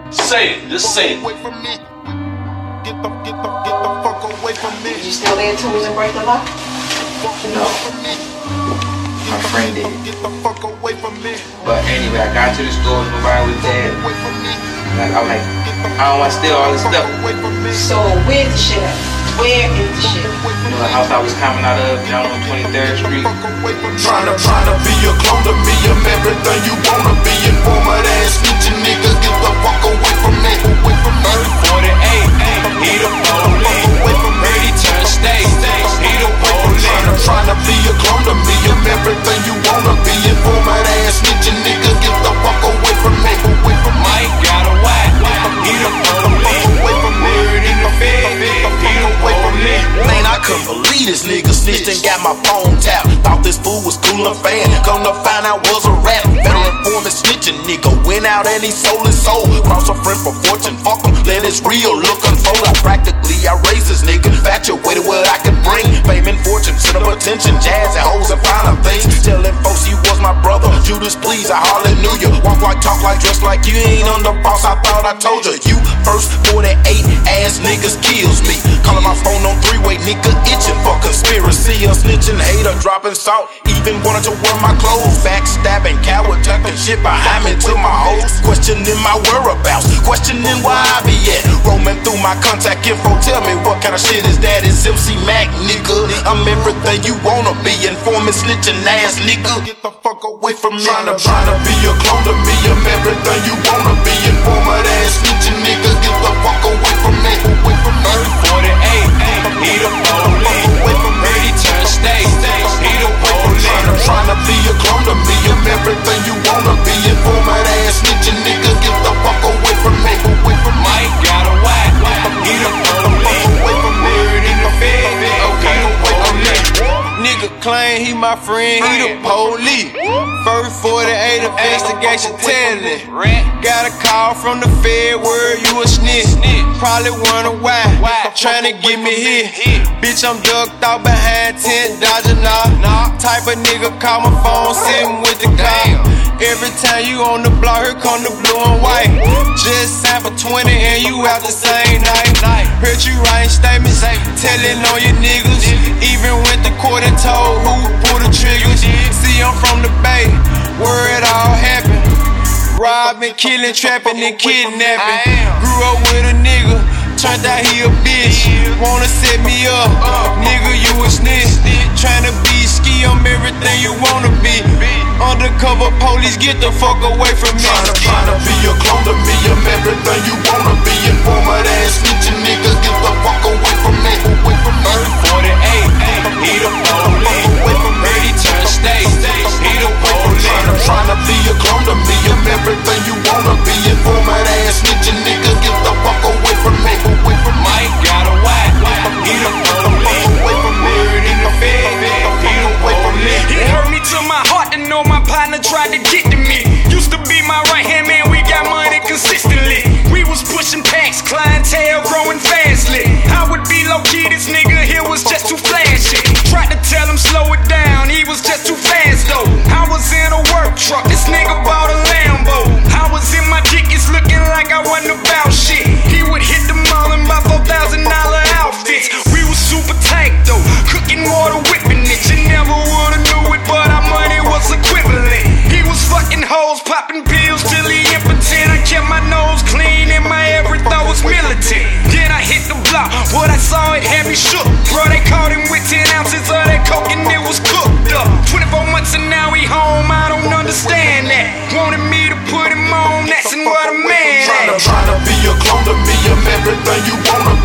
Say it, just say it. Get the fuck away from me. Did you steal their tools and break the lock? No, my friend did. Get the fuck away from me. But anyway, I got to the store to ride with Dad. I'm like, I don't want to steal all this stuff. So where's the shit at? Where is the shit? You know, the house I was coming out of, you know, on 23rd Street. Tryna be a clone to me. I'm everything you wanna be. Informer ass snitching niggas. Get the fuck away from me. 48, he the police. Ready turn state, he the police. Tryna be a clone to me. I'm everything you wanna be. Informer ass snitching niggas. Get the fuck away from me. Mike got a whack, he the police. Word in the fed, he the police. Man, I couldn't believe this nigga snitched and got my phone tapped. Thought this fool was cool and fan. Come to find out was a rap. Better informant snitching nigga. Went out and he sold his soul. Cross a friend for fortune. Fuck him. Let his real look unfold. I raised this nigga. Infatuated what I could bring. Fame and fortune. Center of attention. Jazz and hoes and finer things. Telling folks he was my brother. Judas, please. I hardly knew you. Walk like, talk like, dress like you. Ain't on the boss. I thought I told you. You first 48 ass niggas kills me. Calling my phone on three-way, nigga itching for conspiracy. A snitching hater, dropping salt. Even wanted to wear my clothes. Backstabbing, coward, tucking shit behind me to my hoes. Questioning my whereabouts, questioning why I be at. Roaming through my contact info, tell me what kind of shit is that? It's MC Mac, nigga. I'm everything you wanna be. Informing, snitching ass, nigga. Get the fuck away from me. Tryna be a clone to me. I'm everything you wanna be. Informer ass, snitching niggas. Get the fuck away from me. 48, he the police. Ready turn state, he the police. Tryna be a clone to me. I'm everything you wanna be. Informer ass, snitching niggas. Get the fuck away from me. Mike got a whack, he the police. Word in the fed, okay, nigga claim he my friend, he the police. First 48 investigation telling. Got a call from the Fed, word you a snitch. Probably wonder why, tryna get me here. Bitch, I'm ducked out behind tent, dodging off. Type of nigga call my phone, sitting with the cop. Every time you on the block, here come the blue and white. Just signed for 20 and you out the same night. Heard you writing statements, telling on your niggas. Even went to court and told who pulled the triggers. See, I'm from the Bay, where it all happened. Robbing, killing, trapping, and kidnapping. Grew up with a nigga, turned out he a bitch. Wanna set me up, nigga, you a snitch. Tryna be ski, I'm everything you wanna be. Undercover police, get the fuck away from me. Tryna be a clone to me. I'm everything you wanna be. Informer ass, snitching niggas. Get the fuck away from me. 48, he the police. Ready turn state, he the police. Tryna be a clone to me. I'm everything you wanna be. Informer ass, snitching niggas. Get the fuck away from me. Mike got a whack, he the police. Word in the fed, he the police. It hurt me to my heart to know my partner tried to get to me. Used to be my right hand man, we got money consistently. We was pushing packs, clientele growing fastly. I would be low key, this nigga here was just too flashy. Tried to tell him slow it down, he was just too fast though. I was in a work truck, this nigga bought a Lambo. I was in my Dickies looking like I wasn't about shit. He would hit the mall in my $4,000 outfits. We was super tight though, cooking water, whipping it. You never would've knew it, but our money was equivalent. He was fucking hoes, popping pills till he impotent. I kept my nose clean and my every thought was militant. Then I hit the block, what I saw it had me shook. Bro, they caught him with 10 ounces of that coke and it was cooked up. 24 months and now he home, I don't understand that. Wanted me to put him on, that's what a man at. Tryna be a clone to me. I'm everything you wanna